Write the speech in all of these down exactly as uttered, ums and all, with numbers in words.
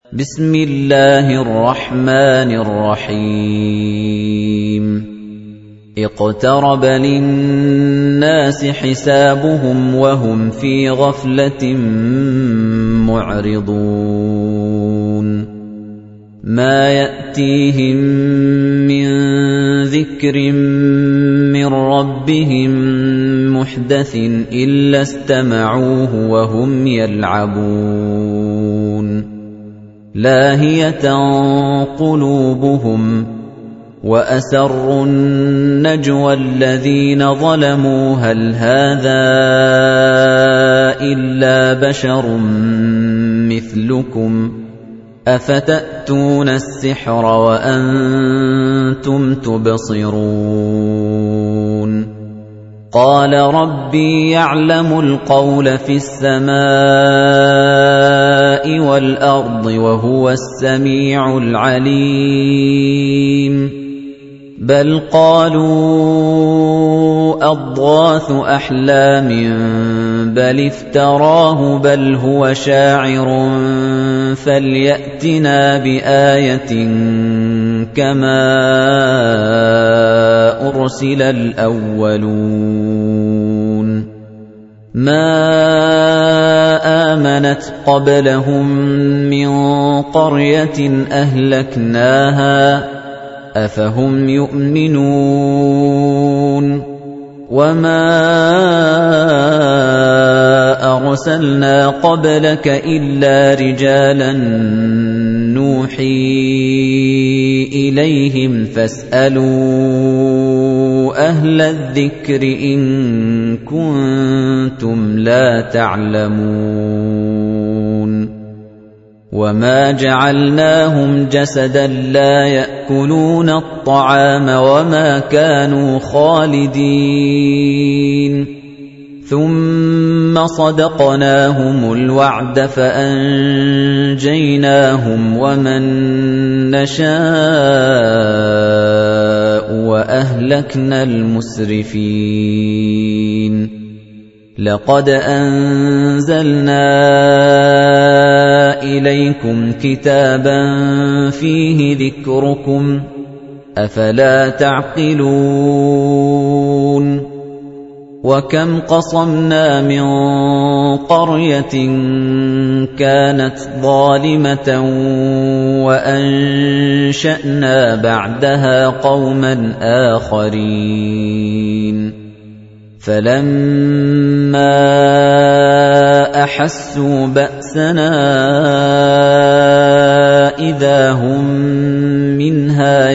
بسم الله الرحمن الرحيم اقترب للناس حسابهم وهم في غفلة معرضون ما يأتيهم من ذكر من ربهم محدث إلا استمعوه وهم يلعبون لاهية قلوبهم وأسروا النجوى الذين ظلموا هل هذا إلا بشر مثلكم أفتأتون السحر وأنتم تبصرون قال ربي يعلم القول في السماء والأرض وهو السميع العليم بل قالوا أضغاث أحلام بل افتراه بل هو شاعر فليأتنا بآية كما أرسل الأولون ما آمنت قبلهم من قرية أهلكناها أفهم يؤمنون وما أرسلنا قبلك إلا رجالا نوحي إليهم فاسألوا أهل الذكر إن كنتم لا تعلمون وما جعلناهم جسدا لا يأكلون الطعام وما كانوا خالدين ثم صدقناهم الوعد فأنجيناهم ومن نشاء وأهلكنا المسرفين لقد أنزلنا إليكم كتابا فيه ذكركم أفلا تعقلون وكم قصمنا من قرية كانت ظالمة وأنشأنا بعدها قوما آخرين فلما أحسوا بأسنا إذا هم منها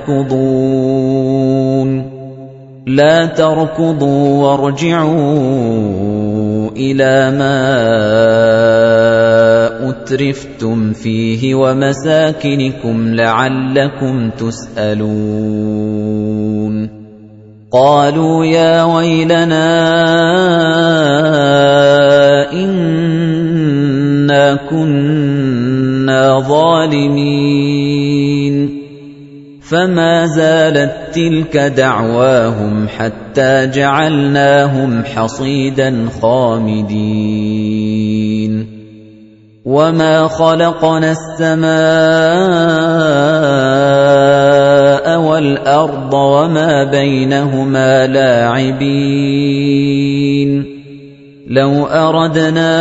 يركضون لا تركضوا وارجعوا إلى ما أترفتم فيه ومساكنكم لعلكم تسألون قالوا يا ويلنا إنا كنا ظالمين فما زالت تلك دعواهم حتى جعلناهم حصيدا خامدين وما خلقنا السماء والأرض وما بينهما لاعبين لو أردنا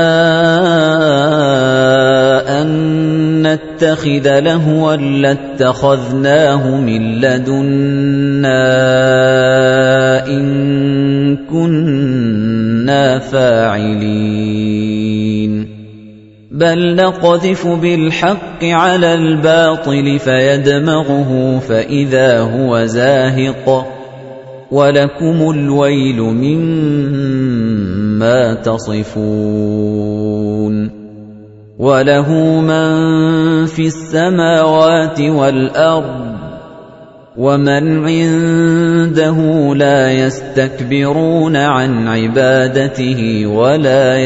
أن نتخذ لهوا لاتخذناه من لدنا إن كنا فاعلين بل نقذف بالحق على الباطل فيدمغه فإذا هو زاهق ولكم الويل مما تصفون وله من في السماوات والأرض ومن عنده لا يستكبرون عن عبادته ولا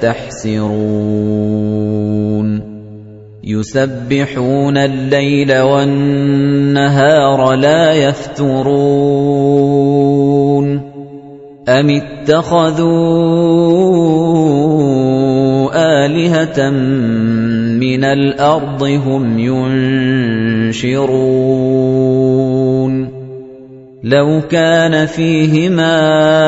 يستحسرون يسبحون الليل والنهار لا يفترون أم اتخذوا آلهة مِّنَ الْأَرْضِ هُمْ يُنشِرُونَ لَوْ كَانَ فِيهِمَا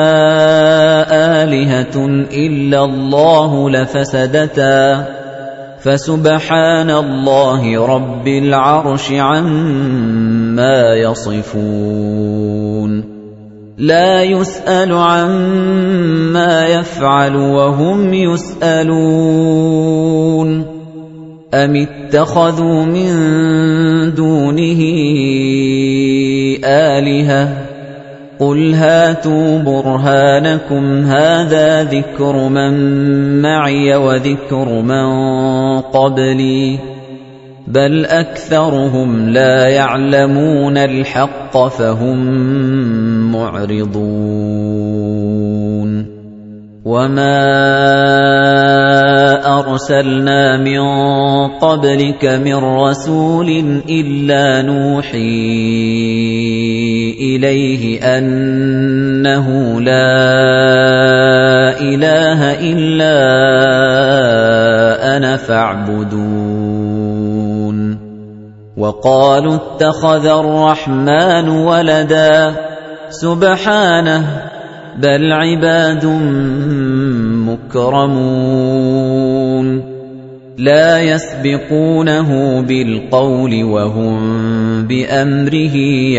آلِهَةٌ إِلَّا اللَّهُ لَفَسَدَتَا فَسُبْحَانَ اللَّهِ رَبِّ الْعَرْشِ عَمَّا يَصِفُونَ لَا يُسْأَلُ عَمَّا يَفْعَلُ وَهُمْ يُسْأَلُونَ أَمِ اتَّخَذُوا مِن دُونِهِ آلِهَةً قُلْ هَاتُوا بُرْهَانَكُمْ هَٰذَا ذِكْرُ مَن مَّعِيَ وَذِكْرُ مَن قَبْلِي بَلْ أَكْثَرُهُمْ لَا يَعْلَمُونَ الْحَقَّ فَهُم مُّعْرِضُونَ وَمَا أَرْسَلْنَا مِن قَبْلِكَ مِن رَّسُولٍ إِلَّا نُوحِي إِلَيْهِ أَنَّهُ لَا إِلَٰهَ إِلَّا أَنَا فَاعْبُدُونِ وَقَالُوا اتَّخَذَ الرَّحْمَٰنُ وَلَدًا سُبْحَانَهُ بَلْ عِبَادٌ مُّكْرَمُونَ لَا يَسْبِقُونَهُ بِالْقَوْلِ وَهُم بِأَمْرِهِ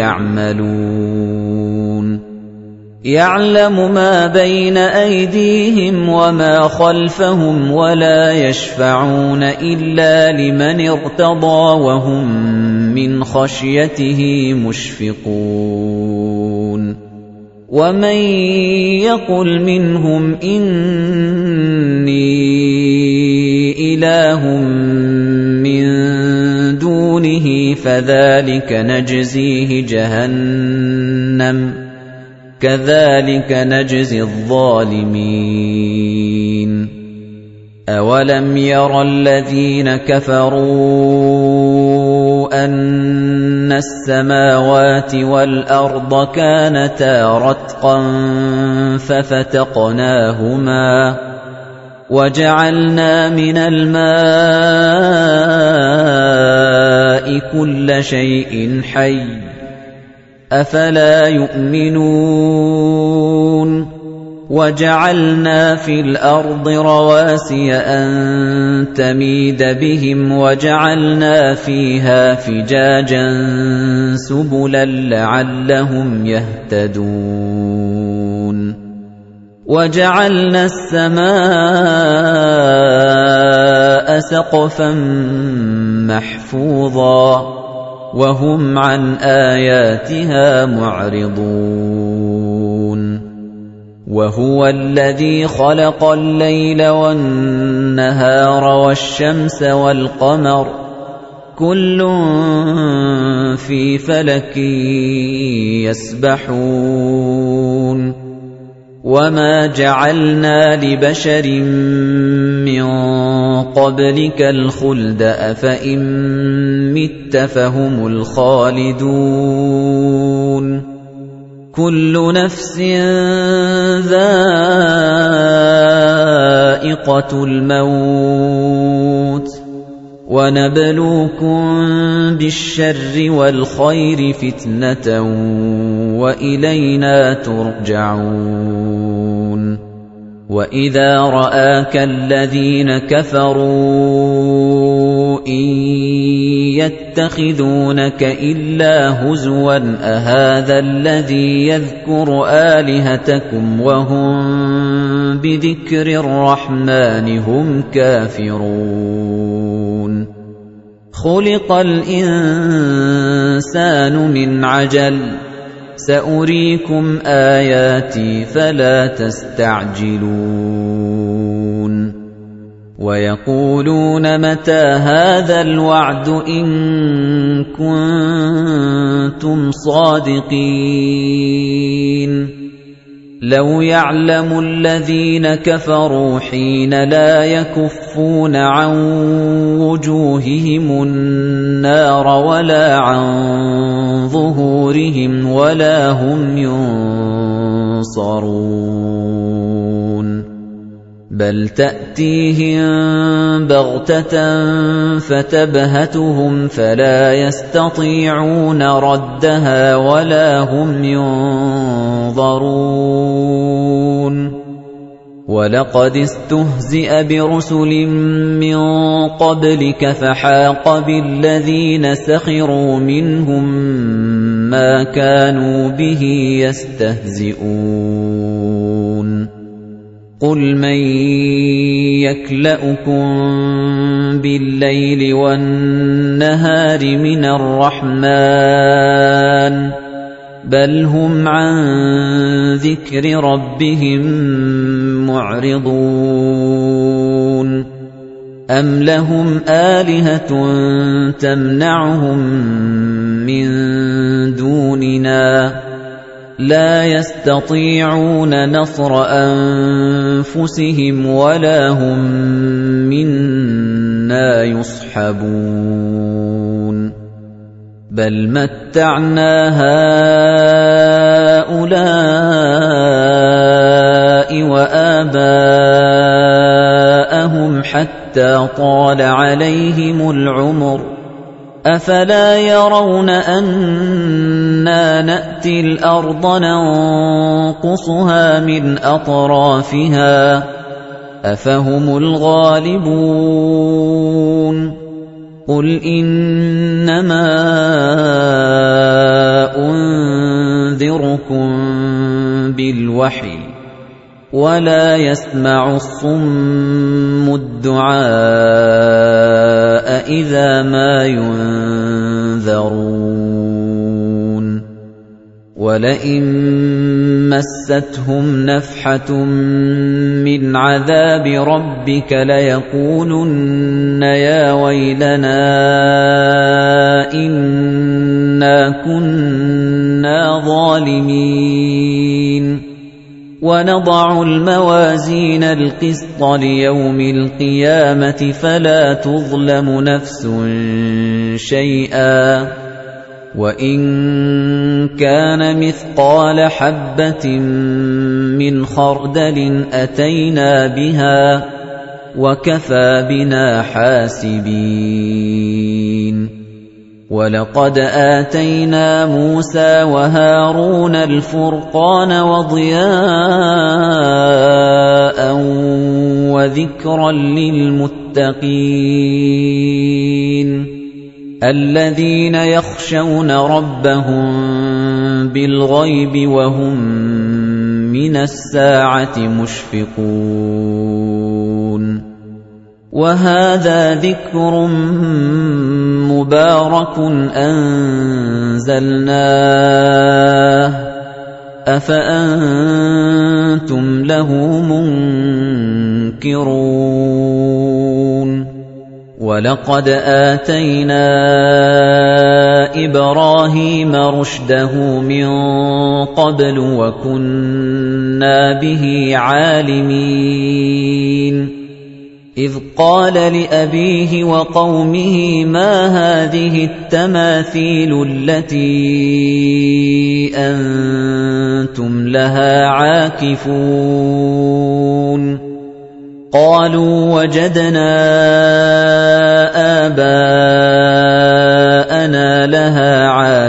يَعْمَلُونَ يَعْلَمُ مَا بَيْنَ أَيْدِيهِمْ وَمَا خَلْفَهُمْ وَلَا يَشْفَعُونَ إِلَّا لِمَنِ ارْتَضَىٰ وَهُم مِّنْ خَشْيَتِهِ مُشْفِقُونَ وَمَن يَقُلْ مِنْهُمْ إِنِّي إِلَٰهٌ مِّن دُونِهِ فَذَلِكَ نَجْزِيهِ جَهَنَّمَ كَذَلِكَ نَجْزِي الظَّالِمِينَ أَوَلَمْ يَرَ الَّذِينَ كَفَرُوا أَنَّ السَّمَاوَاتِ وَالْأَرْضَ كَانَتَا رَتْقًا فَفَتَقْنَاهُمَا وَجَعَلْنَا مِنَ الْمَاءِ كُلَّ شَيْءٍ حَيٍّ أَفَلَا يُؤْمِنُونَ وَجَعَلْنَا فِي الْأَرْضِ رَوَاسِيَ أَن تَمِيدَ بِهِمْ وَجَعَلْنَا فِيهَا فِجَاجًا سُبُلًا لَّعَلَّهُمْ يَهْتَدُونَ وَجَعَلْنَا السَّمَاءَ سَقْفًا مَّحْفُوظًا وَهُمْ عَنْ آيَاتِهَا مُعْرِضُونَ وَهُوَ الَّذِي خَلَقَ اللَّيْلَ وَالنَّهَارَ وَالشَّمْسَ وَالْقَمَرَ كُلٌّ فِي فَلَكٍ يَسْبَحُونَ وَمَا جَعَلْنَا لِبَشَرٍ مِّن قَبْلِكَ الْخُلْدَ أَفَإِن مِّتَّ فَهُمُ الْخَالِدُونَ كُلُّ نَفْسٍ ذَائِقَةُ الْمَوْتِ وَنَبْلُوكُم بِالشَّرِّ وَالْخَيْرِ فِتْنَةً وَإِلَيْنَا تُرْجَعُونَ وَإِذَا رَآكَ الَّذِينَ كَفَرُوا إِن يَتَّخِذُونَكَ إِلَّا هُزُوًا أَهَٰذَا الَّذِي يَذْكُرُ آلِهَتَكُمْ وَهُم بِذِكْرِ الرَّحْمَٰنِ هُمْ كَافِرُونَ خُلِقَ الْإِنسَانُ مِنْ عَجَلٍ سَأُرِيكُمْ آيَاتِي فَلَا تَسْتَعْجِلُونَ وَيَقُولُونَ مَتَىٰ هَٰذَا الْوَعْدُ إِن كُنتُمْ صَادِقِينَ لَوْ يَعْلَمُ الَّذِينَ كَفَرُوا حِينَ لَا يَكُفُّونَ عَن وُجُوهِهِمُ النَّارَ وَلَا عَن ظُهُورِهِمْ وَلَا هُمْ يُنصَرُونَ بَلْ تَأْتِيهِم بَغْتَةً فَتَبْهَتُهُمْ فَلَا يَسْتَطِيعُونَ رَدَّهَا وَلَا هُمْ يُنظَرُونَ وَلَقَدِ اسْتُهْزِئَ بِرُسُلٍ مِّن قَبْلِكَ فَحَاقَ بِالَّذِينَ سَخِرُوا مِنْهُم مَّا كَانُوا بِهِ يَسْتَهْزِئُونَ قُلْ مَن يَكْلَؤُكُم بِاللَّيْلِ وَالنَّهَارِ مِنَ الرَّحْمَٰنِ بَلْ هُمْ عَن ذِكْرِ رَبِّهِم مُّعْرِضُونَ أَمْ لَهُمْ آلِهَةٌ تَمْنَعُهُم مِّن دُونِنَا لَا يَسْتَطِيعُونَ نَصْرَ أَنفُسِهِمْ وَلَا هُم مِّنَّا يُصْحَبُونَ بَلْ مَتَّعْنَا هَٰؤُلَاءِ وَآبَاءَهُمْ حَتَّىٰ طَالَ عَلَيْهِمُ الْعُمُرُ أَفَلَا يَرَوْنَ أَنَّا نَأْتِي الْأَرْضَ نَنقُصُهَا مِنْ أَطْرَافِهَا أَفَهُمُ الْغَالِبُونَ قُلْ إِنَّمَا أُنذِرُكُم بِالْوَحْيِ وَلَا يَسْمَعُ الصُّمُّ الدُّعَاءَ إِذَا مَا يُنذَرُونَ وَلَئِن مَّسَّتْهُمْ نَفْحَةٌ مِّنْ عَذَابِ رَبِّكَ لَيَقُولُنَّ يَا وَيْلَنَا إِنَّا كُنَّا ظَالِمِينَ وَنَضَعُ الْمَوَازِينَ الْقِسْطَ لِيَوْمِ الْقِيَامَةِ فَلَا تُظْلَمُ نَفْسٌ شَيْئًا وَإِن كَانَ مِثْقَالَ حَبَّةٍ مِّنْ خَرْدَلٍ أَتَيْنَا بِهَا وَكَفَىٰ بِنَا حَاسِبِينَ وَلَقَدْ آتَيْنَا مُوسَىٰ وَهَارُونَ الْفُرْقَانَ وَضِيَاءً وَذِكْرًا لِّلْمُتَّقِينَ الَّذِينَ يَخْشَوْنَ رَبَّهُم بِالْغَيْبِ وَهُم مِّنَ السَّاعَةِ مُشْفِقُونَ وَهَٰذَا ذِكْرٌ مُّبَارَكٌ أَنزَلْنَاهُ أَفَأَنتُمْ لَهُ مُنكِرُونَ وَلَقَدْ آتَيْنَا إِبْرَاهِيمَ رُشْدَهُ مِن قَبْلُ وَكُنَّا بِهِ عَالِمِينَ إِذْ قَالَ لِأَبِيهِ وَقَوْمِهِ مَا هَٰذِهِ التَّمَاثِيلُ الَّتِي أَنتُمْ لَهَا عَاكِفُونَ قَالُوا وَجَدْنَا آبَاءَنَا لَهَا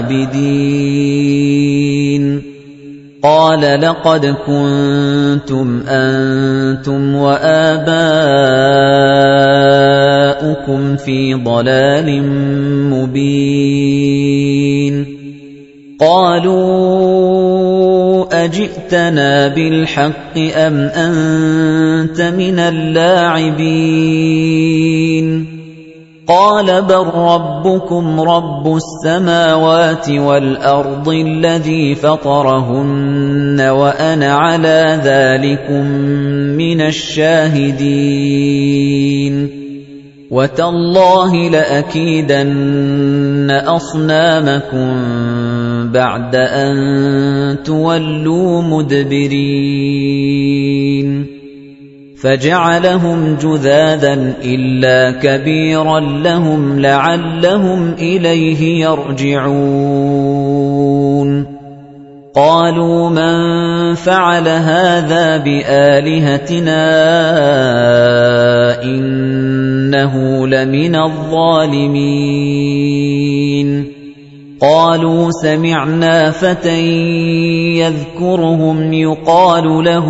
عَابِدِينَ قَالَ لَقَدْ كُنتُمْ أَنتُمْ وَآبَاؤُكُمْ فِي ضَلَالٍ مُّبِينٍ قَالُوا أَجِئْتَنَا بِالْحَقِّ أَمْ أَنتَ مِنَ اللاعبين قَالَ بَل رَّبُّكُمْ رَبُّ السَّمَاوَاتِ وَالْأَرْضِ الَّذِي فَطَرَهُنَّ وَأَنَا عَلَىٰ ذَٰلِكُم مِّنَ الشَّاهِدِينَ وَتَاللَّهِ لَأَكِيدَنَّ أَصْنَامَكُم بَعْدَ أَن تُوَلُّوا مُدْبِرِينَ فَجَعَلَهُمْ جُذَاذًا إِلَّا كَبِيرًا لَّهُمْ لَعَلَّهُمْ إِلَيْهِ يَرْجِعُونَ قالوا من فعل هذا بآلهتنا إنه لمن الظالمين قالوا سمعنا فتى يذكرهم يقال له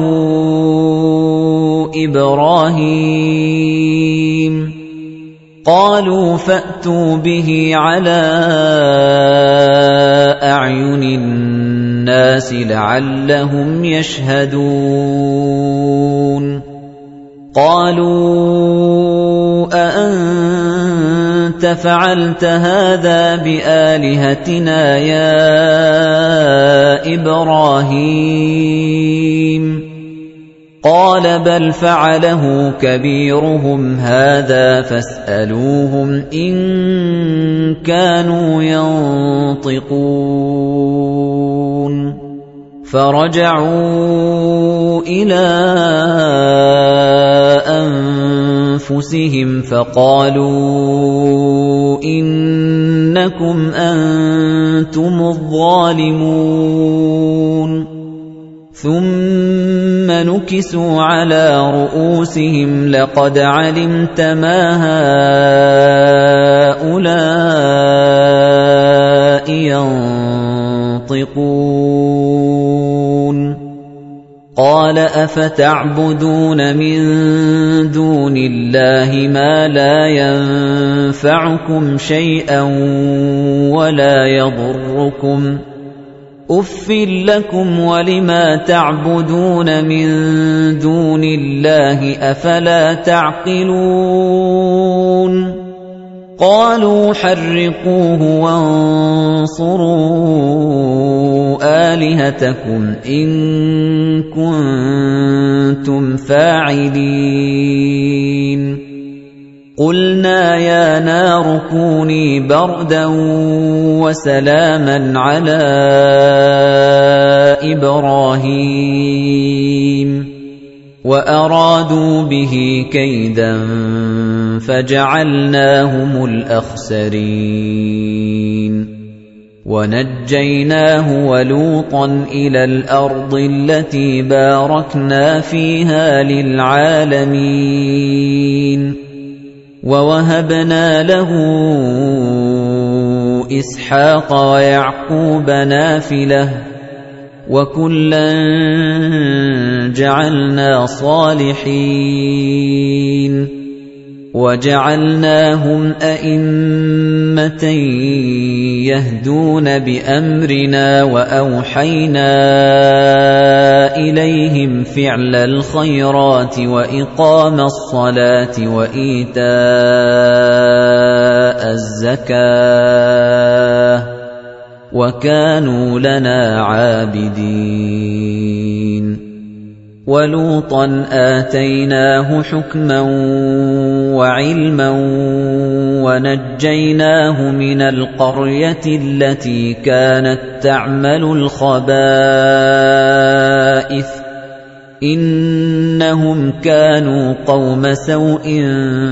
إبراهيم قالوا فأتوا به على أعين الناس لعلهم يشهدون قالوا أأنت فعلت هذا بآلهتنا يا إبراهيم قال بل فعله كبيرهم هذا فاسألوهم إن كانوا ينطقون فرجعوا إلى أنفسهم فقالوا إنكم أنتم الظالمون ثم نكسوا على رؤوسهم لقد علمت ما هؤلاء ينطقون قال أفتعبدون من دون الله ما لا ينفعكم شيئا ولا يضركم أُفٍّ لكم ولما تعبدون من دون الله أفلا تعقلون قالوا حرقوه وانصروا آلهتكم إن كنتم فاعلين قُلْنَا يَا نَارُ كُونِي بَرْدًا وَسَلَامًا عَلَىٰ إِبْرَاهِيمَ وَأَرَادُوا بِهِ كَيْدًا فَجَعَلْنَاهُمُ الْأَخْسَرِينَ وَنَجَّيْنَاهُ وَلُوطًا إِلَى الْأَرْضِ الَّتِي بَارَكْنَا فِيهَا لِلْعَالَمِينَ وَوَهَبْنَا لَهُ إِسْحَاقَ وَيَعْقُوبَ نَافِلَةً وَكُلًّا جَعَلْنَا صَالِحِينَ وَجَعَلْنَاهُمْ أَئِمَّةً يَهْدُونَ بِأَمْرِنَا وَأَوْحَيْنَا إِلَيْهِمْ فِعْلَ الْخَيْرَاتِ وَإِقَامَ الصَّلَاةِ وَإِيتَاءَ الزَّكَاةِ وَكَانُوا لَنَا عَابِدِينَ وَلُوطًا آتَيْنَاهُ حُكْمًا وَعِلْمًا وَنَجَّيْنَاهُ مِنَ الْقَرْيَةِ الَّتِي كَانَتْ تَعْمَلُ الْخَبَائِثَ إِنَّهُمْ كَانُوا قَوْمَ سَوْءٍ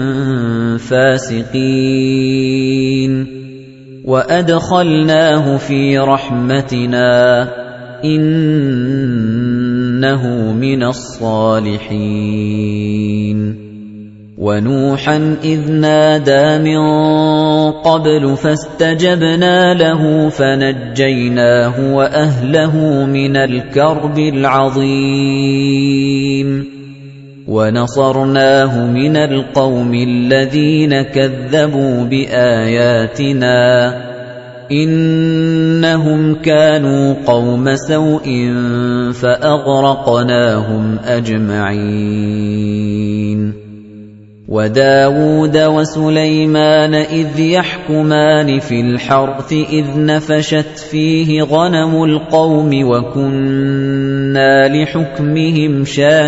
فَاسِقِينَ وَأَدْخَلْنَاهُ فِي رَحْمَتِنَا إِنَّهُ مِنَ الصَّالِحِينَ وَنُوحًا إِذْ نَادَىٰ مِن قَبْلُ فَاسْتَجَبْنَا لَهُ فَنَجَّيْنَاهُ وَأَهْلَهُ مِنَ الْكَرْبِ الْعَظِيمِ وَنَصَرْنَاهُ مِنَ الْقَوْمِ الَّذِينَ كَذَّبُوا بِآيَاتِنَا إِنَّهُمْ كَانُوا قَوْمَ سَوْءٍ فَأَغْرَقْنَاهُمْ أَجْمَعِينَ وَدَاوُودَ وَسُلَيْمَانَ إِذْ يَحْكُمَانِ فِي الْحَرْثِ إِذْ نَفَشَتْ فِيهِ غَنَمُ الْقَوْمِ وَكُنَّا لِحُكْمِهِمْ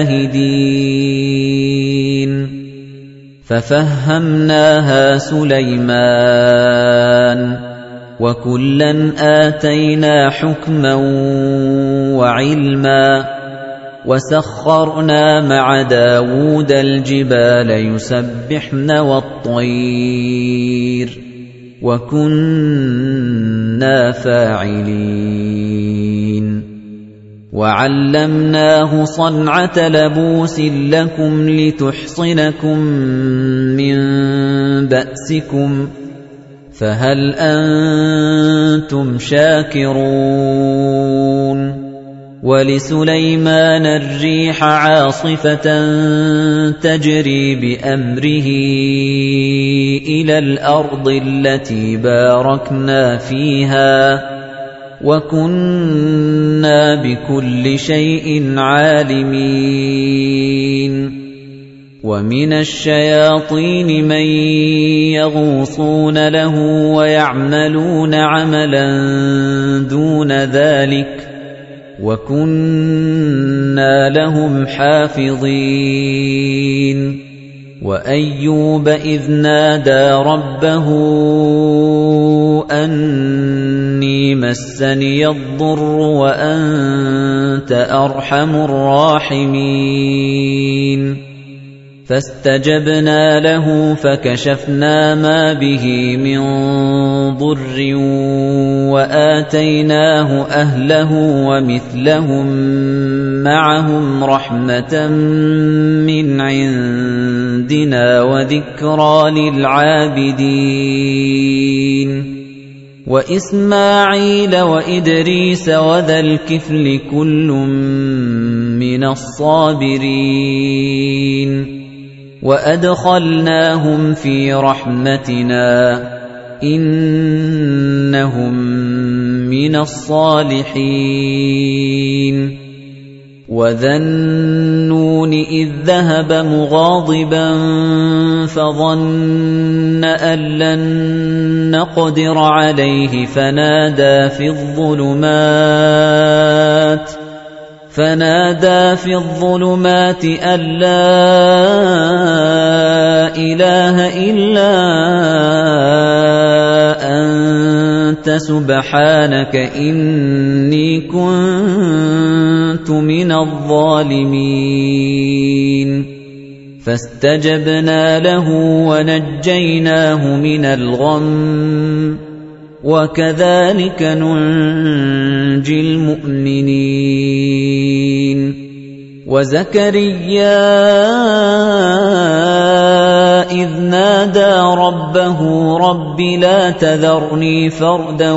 شَاهِدِينَ فَفَهَّمْنَاهَا سُلَيْمَانَ وَكُلًّا آتَيْنَا حُكْمًا وَعِلْمًا وَسَخَّرْنَا مَعَ دَاوُودَ الْجِبَالَ يُسَبِّحْنَ وَالطَّيْرَ وَكُنَّا فَاعِلِينَ وَعَلَّمْنَاهُ صَنْعَةَ لَبُوسٍ لَكُمْ لِتُحْصِنَكُم مِّن بَأْسِكُمْ فَهَلْ أَنتُمْ شَاكِرُونَ وَلِسُلَيْمَانَ الرِّيحَ عَاصِفَةً تَجْرِي بِأَمْرِهِ إِلَى الْأَرْضِ الَّتِي بَارَكْنَا فِيهَا وَكُنَّا بِكُلِّ شَيْءٍ عَالِمِينَ وَمِنَ الشَّيَاطِينِ مَن يَغُوصُونَ لَهُ وَيَعْمَلُونَ عَمَلًا دُونَ ذَلِكَ وَكُنَّا لَهُمْ حَافِظِينَ وَأَيُّوبَ إِذْ نَادَىٰ رَبَّهُ أَنِّي مَسَّنِيَ الضُّرُّ وَأَنتَ أَرْحَمُ الرَّاحِمِينَ فَاسْتَجَبْنَا لَهُ فَكَشَفْنَا مَا بِهِ مِن ضُرٍّ وَآتَيْنَاهُ أَهْلَهُ وَمِثْلَهُم مَّعَهُمْ رَحْمَةً مِّنْ عِندِنَا وَذِكْرَىٰ لِلْعَابِدِينَ وَإِسْمَاعِيلَ وَإِدْرِيسَ وَذَا الْكِفْلِ كُلٌّ مِّنَ الصَّابِرِينَ وَأَدْخَلْنَاهُمْ فِي رَحْمَتِنَا إِنَّهُم مِّنَ الصَّالِحِينَ وَذَا النُّونِ إِذ ذَهَبَ مُغَاضِبًا فَظَنَّ أَن لَّن نَّقْدِرَ عَلَيْهِ فَنَادَىٰ فِي الظُّلُمَاتِ فَنَادَىٰ فِي الظُّلُمَاتِ أَن لَّا إِلَٰهَ إِلَّا أَنتَ سُبْحَانَكَ إِنِّي كُنتُ مِنَ الظَّالِمِينَ فَاسْتَجَبْنَا لَهُ وَنَجَّيْنَاهُ مِنَ الْغَمِّ وَكَذَلِكَ نُنجِي الْمُؤْمِنِينَ وَزَكَرِيَّا إِذْ نَادَىٰ رَبَّهُ رَبِّ لَا تَذَرْنِي فَرْدًا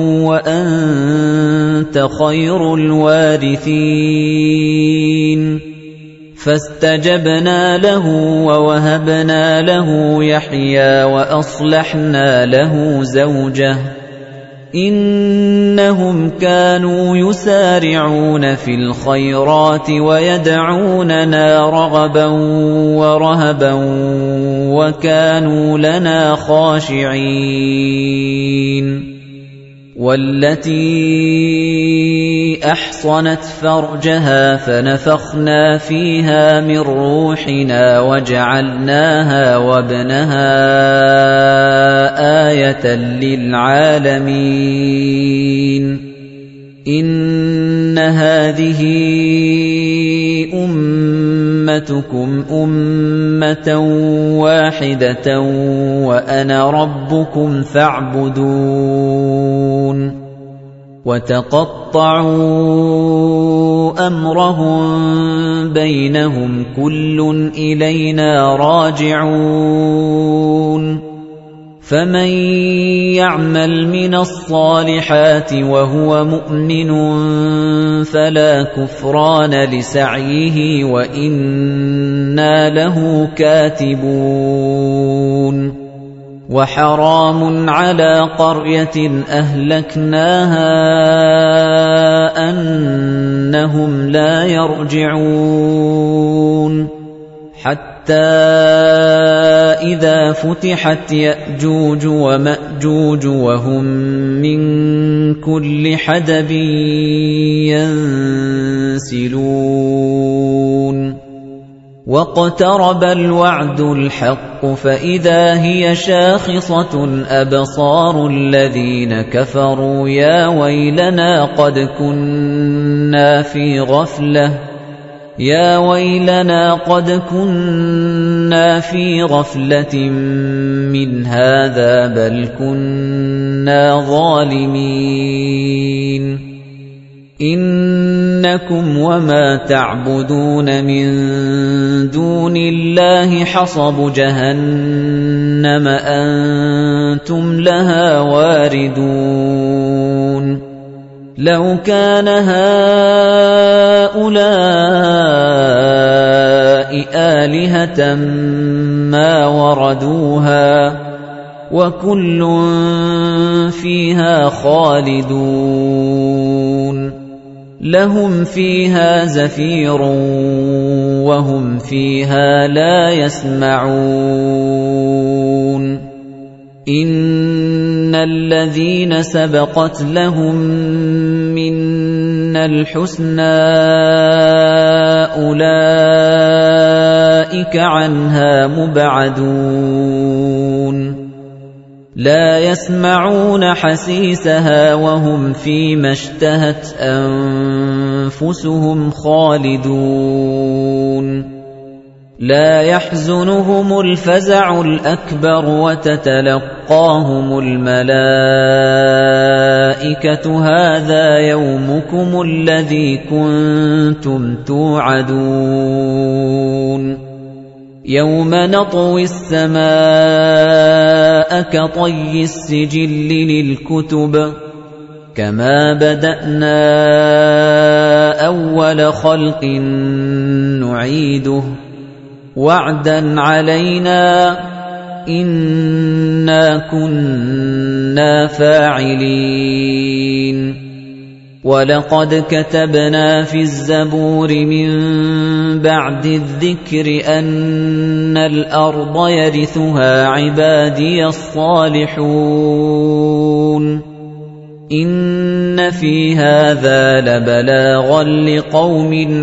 وَأَنتَ خَيْرُ الْوَارِثِينَ فَاسْتَجَبْنَا لَهُ وَوَهَبْنَا لَهُ يَحْيَىٰ وَأَصْلَحْنَا لَهُ زَوْجَهُ إِنَّهُمْ كَانُوا يُسَارِعُونَ فِي الْخَيْرَاتِ وَيَدْعُونَنَا رَغَبًا وَرَهَبًا وَكَانُوا لَنَا خَاشِعِينَ وَالَّتِي أَحْصَنَتْ فَرْجَهَا فَنَفَخْنَا فِيهَا مِن رُّوحِنَا وَجَعَلْنَاهَا وَابْنَهَا آيَةً لِّلْعَالَمِينَ إِنَّ هَٰذِهِ أُمَّتُكُمْ أُمَّةً وَاحِدَةً وَأَنَا رَبُّكُمْ فَاعْبُدُونِ وَتَقَطَّعُوا أَمْرَهُم بَيْنَهُمْ كُلٌّ إِلَيْنَا راجعون فَمَن يَعْمَلْ مِنَ الصَّالِحَاتِ وَهُوَ مُؤْمِنٌ فَلَا كُفْرَانَ لِسَعْيِهِ وَإِنَّا لَهُ كَاتِبُونَ وَحَرَامٌ عَلَىٰ قَرْيَةٍ أَهْلَكْنَاهَا أَنَّهُمْ لَا يَرْجِعُونَ حَتَّىٰ إِذَا فُتِحَتْ يَأْجُوجُ وَمَأْجُوجُ وَهُم مِّن كُلِّ حَدَبٍ يَنسِلُونَ وَاقْتَرَبَ الْوَعْدُ الْحَقُّ فَإِذَا هِيَ شَاخِصَةٌ أَبْصَارُ الَّذِينَ كَفَرُوا يَا وَيْلَنَا قَدْ كُنَّا فِي غَفْلَةٍ يَا وَيْلَنَا قَدْ كُنَّا فِي غَفْلَةٍ مِّنْ هَٰذَا بَلْ كُنَّا ظَالِمِينَ إِنَّ إنكم وما تعبدون من دون الله حصب جهنم أنتم لها واردون لو كان هؤلاء آلهة ما وردوها وكل فيها خالدون لهم فيها زفير وهم فيها لا يسمعون إن الذين سبقت لهم منا الحسنى أولئك عنها مبعدون لا يسمعون حسيسها وهم فيما اشتهت أنفسهم خالدون لا يحزنهم الفزع الأكبر وتتلقاهم الملائكة هذا يومكم الذي كنتم توعدون يوم نطوي السماء كطي السجل للكتب كما بدأنا أول خلق نعيده وعدا علينا إنا كنا فاعلين ولقد كتبنا في الزبور من بعد الذكر أن الأرض يرثها عبادي الصالحون إن في هذا لبلاغا لقوم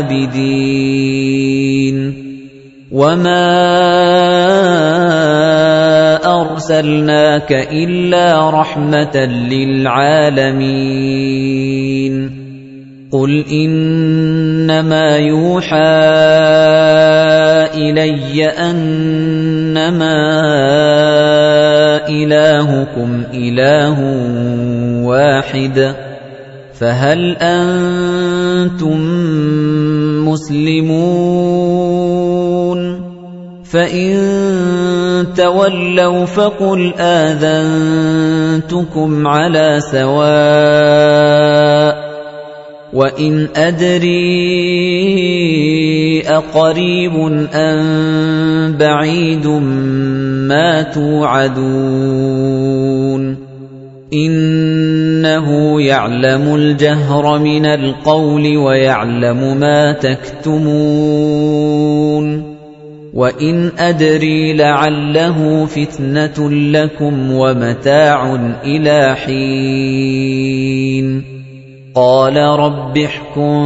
عابدين وما أرسلناك إلا رحمة للعالمين قل إنما يوحى إلي أنما إلهكم إله واحد فهل أنتم مسلمون فإن تولوا فقل آذنتكم على سواء وإن أدري أقريب أم بعيد ما توعدون إنه يعلم الجهر من القول ويعلم ما تكتمون وإن أدري لعله فتنة لكم ومتاع إلى حين قال رب احكم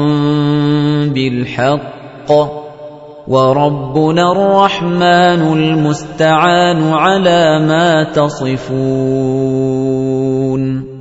بالحق وربنا الرحمن المستعان على ما تصفون